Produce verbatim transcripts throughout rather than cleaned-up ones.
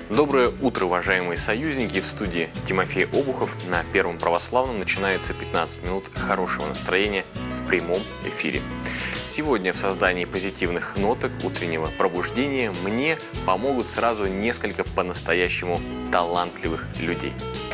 Доброе утро, уважаемые союзники! В студии Тимофей Обухов. На Первом православном начинается пятнадцать минут хорошего настроения в прямом эфире. Сегодня в создании позитивных ноток утреннего пробуждения мне помогут сразу несколько по-настоящему талантливых людей.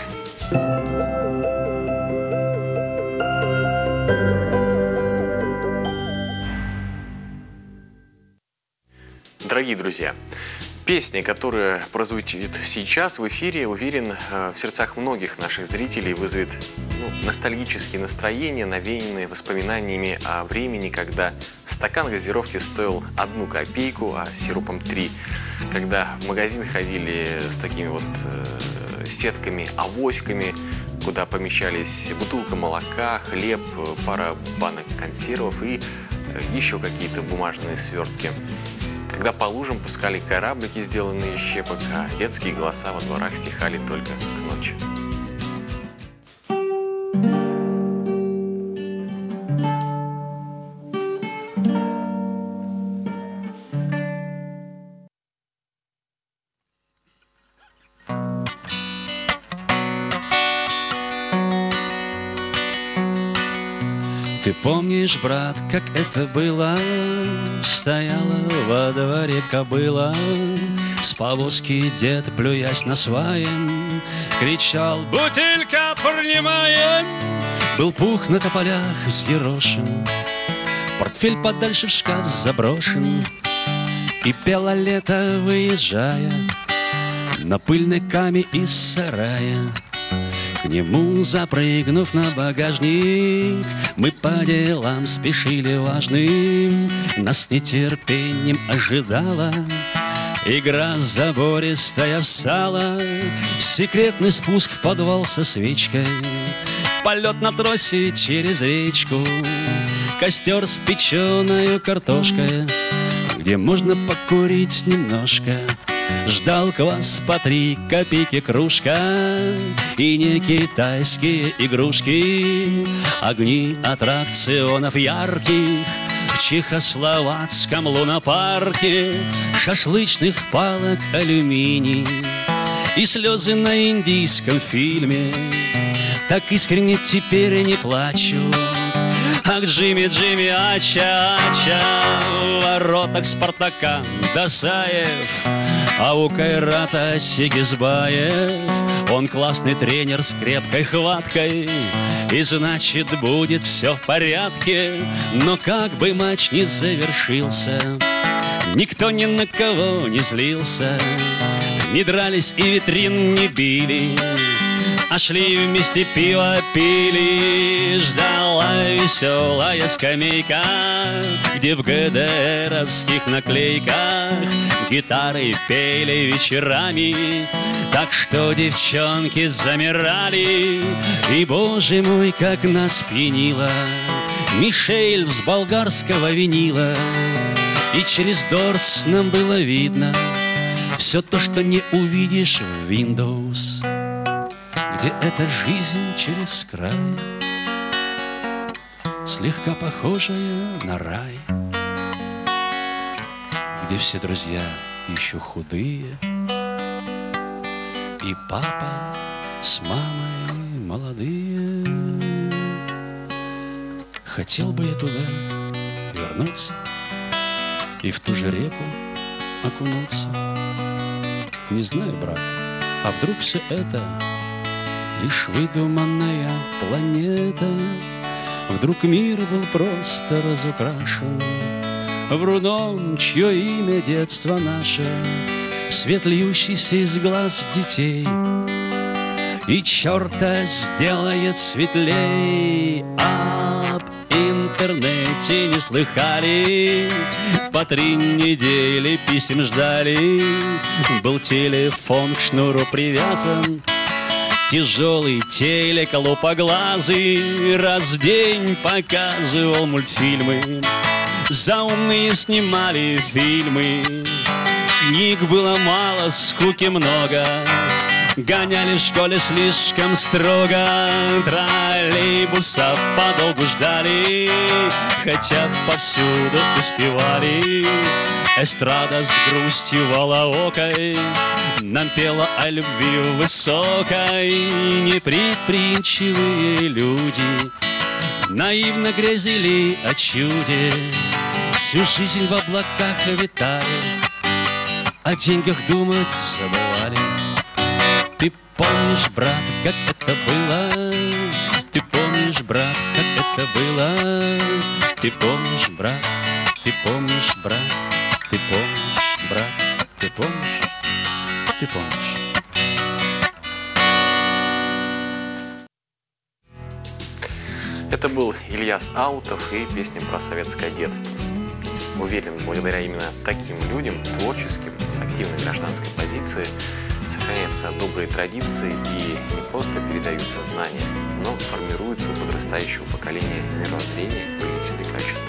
Дорогие друзья, песня, которая прозвучит сейчас в эфире, уверен, в сердцах многих наших зрителей вызовет ну, ностальгические настроения, навеянные воспоминаниями о времени, когда стакан газировки стоил одну копейку, а сиропом три. Когда в магазин ходили с такими вот э, сетками, авоськами, куда помещались бутылка молока, хлеб, пара банок консервов и еще какие-то бумажные свертки. Когда по лужам пускали кораблики, сделанные из щепок, а детские голоса во дворах стихали только к ночи. Ты помнишь, брат, как это было? Стояла во дворе кобыла, с повозки дед, плюясь на сваем, кричал: «Бутылька принимаем!» Был пух на тополях взъерошен, портфель подальше в шкаф заброшен, и пело лето, выезжая на пыльной каме из сарая. К нему, запрыгнув на багажник, мы по делам спешили важным. Нас с нетерпением ожидала игра забористая в сало, секретный спуск в подвал со свечкой, полет на тросе через речку, костер с печеной картошкой, где можно покурить немножко. Ждал квас по три копейки кружка и не китайские игрушки, огни аттракционов ярких в чехословацком лунопарке, шашлычных палок алюминий и слезы на индийском фильме. Так искренне теперь не плачут. Ах, Джимми, Джимми, ача, ача, в воротах Спартака Досаев, а у Кайрата Сигизбаев. Он классный тренер с крепкой хваткой, и значит будет все в порядке. Но как бы матч ни завершился, никто ни на кого не злился, не дрались и витрин не били, а шли вместе пиво пили. Ждала веселая скамейка, где в ГДРовских наклейках гитары пели вечерами, так что девчонки замирали. И, боже мой, как нас пьянила Мишель с болгарского винила, и через Дорс нам было видно все то, что не увидишь в Windows, где эта жизнь через край, слегка похожая на рай, где все друзья еще худые, и папа с мамой молодые. Хотел бы я туда вернуться и в ту же реку окунуться. Не знаю, брат, а вдруг все это лишь выдуманная планета? Вдруг мир был просто разукрашен в рудом, чье имя детство наше, свет льющийся из глаз детей, и черта сделает светлей. Об интернете не слыхали, по три недели писем ждали, был телефон к шнуру привязан, тяжелый телек лупоглазый раз в день показывал мультфильмы, заумные снимали фильмы. Книг было мало, скуки много, Гоняли в школе слишком строго, троллейбуса подолгу ждали, хотя повсюду успевали. Эстрада с грустью волоокой нам пела о любви высокой. Непредприимчивые люди наивно грезили о чуде, всю жизнь в облаках витали, о деньгах думать забывали. Ты помнишь, брат, как это было? Ты помнишь, брат, как это было? Ты помнишь, брат, ты помнишь, брат, ты помнишь, брат, ты помнишь, ты помнишь. Это был Ильяс Аутов и песня про советское детство. Уверен, благодаря именно таким людям, творческим, с активной гражданской позицией, сохраняются добрые традиции и не просто передаются знания, но формируются у подрастающего поколения мировоззрение и личные качества.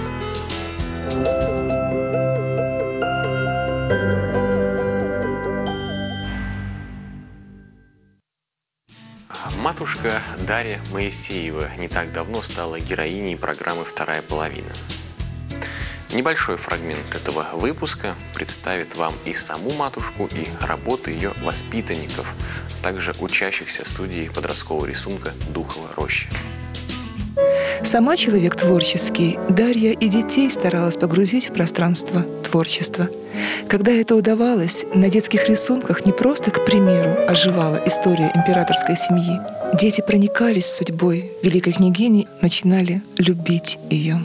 Матушка Дарья Моисеева не так давно стала героиней программы «Вторая половина». Небольшой фрагмент этого выпуска представит вам и саму матушку, и работы ее воспитанников, а также учащихся студии подросткового рисунка «Духова роща». Сама человек творческий, Дарья и детей старалась погрузить в пространство творчества. Когда это удавалось, на детских рисунках не просто, к примеру, оживала история императорской семьи. Дети проникались судьбой великой княгини, начинали любить ее.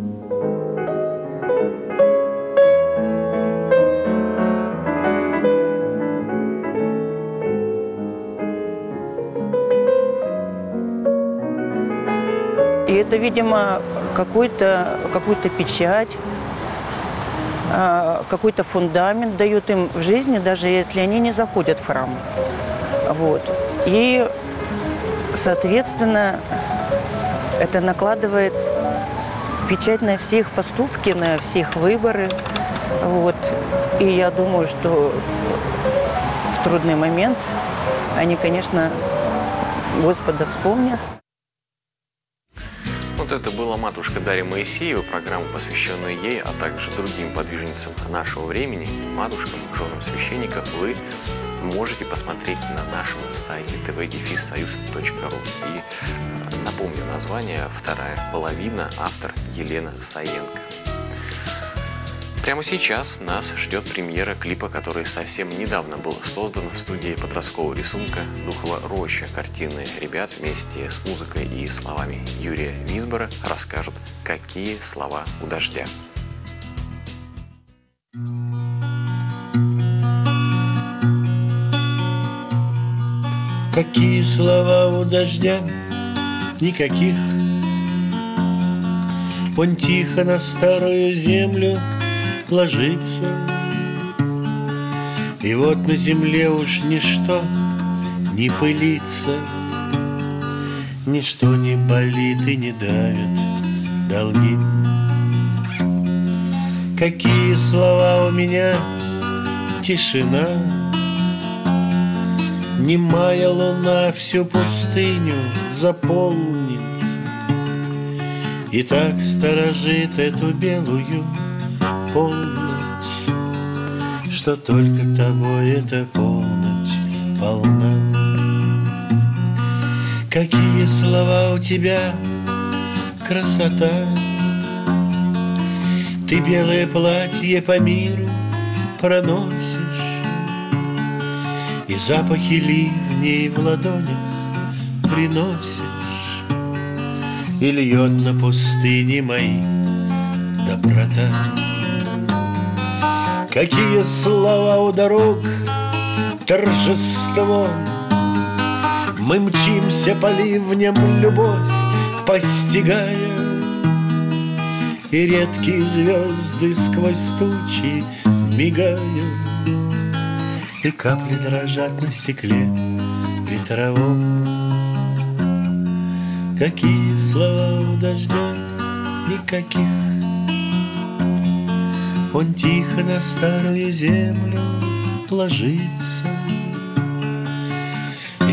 И это, видимо, какой-то, какую-то печать, какой-то фундамент дают им в жизни, даже если они не заходят в храм. Вот. И, соответственно, это накладывает печать на все их поступки, на все их выборы. Вот. И я думаю, что в трудный момент они, конечно, Господа вспомнят. Вот это была матушка Дарья Моисеева, программа, посвященная ей, а также другим подвижницам нашего времени, матушкам, женам священников, вы можете посмотреть на нашем сайте тэ вэ дефис союз точка ру. И напомню название «Вторая половина», автор Елена Саенко. Прямо сейчас нас ждет премьера клипа, который совсем недавно был создан в студии подросткового рисунка «Духова роща». Картины ребят вместе с музыкой и словами Юрия Висбора расскажут, какие слова у дождя. Какие слова у дождя? Никаких. Он тихо на старую землю ложится, и вот на земле уж ничто не пылится, ничто не болит и не давит долги. Какие слова у меня? Тишина. Немая луна всю пустыню заполнит, и так сторожит эту белую полночь, что только тобой эта полночь полна. Какие слова у тебя, красота! Ты белое платье по миру проносишь, и запахи ливней в ладонях приносишь, и льет на пустыне мои доброта. Какие слова у дорог, торжество! Мы мчимся по ливням, любовь постигая, и редкие звезды сквозь тучи мигая, и капли дрожат на стекле ветровом. Какие слова у дождя? Никаких. Он тихо на старую землю ложится,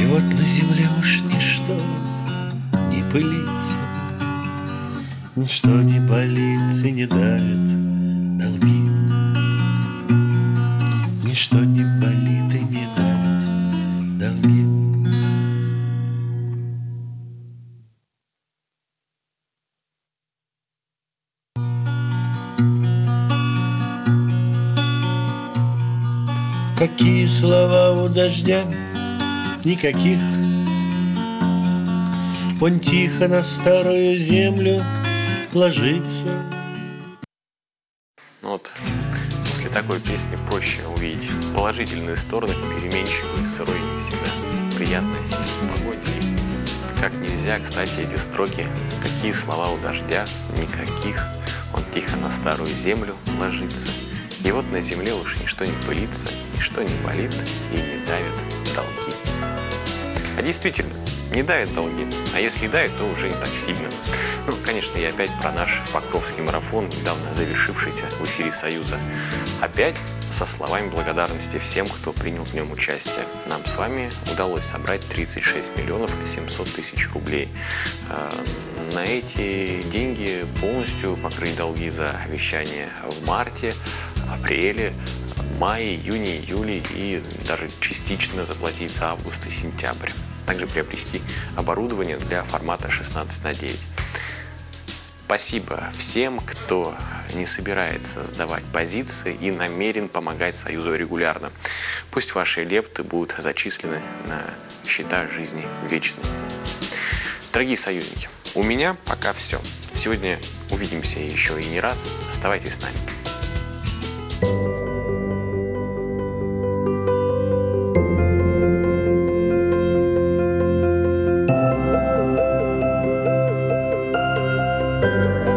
вот на земле уж ничто не пылится, ничто не болит и не давит долги. Ничто не болит и не давит долги. Какие слова у дождя? Никаких. Он тихо на старую землю ложится. Ну вот, после такой песни проще увидеть положительные стороны в переменчивой, сырой, не всегда приятной осенней погоде. И как нельзя, кстати, эти строки, какие слова у дождя? Никаких. Он тихо на старую землю ложится. И вот на земле уж ничто не пылится, ничто не болит и не давит долги. А действительно, не давит долги, а если и давит, то уже не так сильно. Ну, конечно, я опять про наш Покровский марафон, недавно завершившийся в эфире «Союза». Опять со словами благодарности всем, кто принял в нем участие. Нам с вами удалось собрать тридцать шесть миллионов семьсот тысяч рублей. На эти деньги полностью покрыть долги за вещание в марте, апреле, мае, июне, июле и даже частично заплатить за август и сентябрь. Также приобрести оборудование для формата шестнадцать на девять. Спасибо всем, кто не собирается сдавать позиции и намерен помогать Союзу регулярно. Пусть ваши лепты будут зачислены на счета жизни вечной. Дорогие союзники, у меня пока все. Сегодня увидимся еще и не раз. Оставайтесь с нами. Thank you.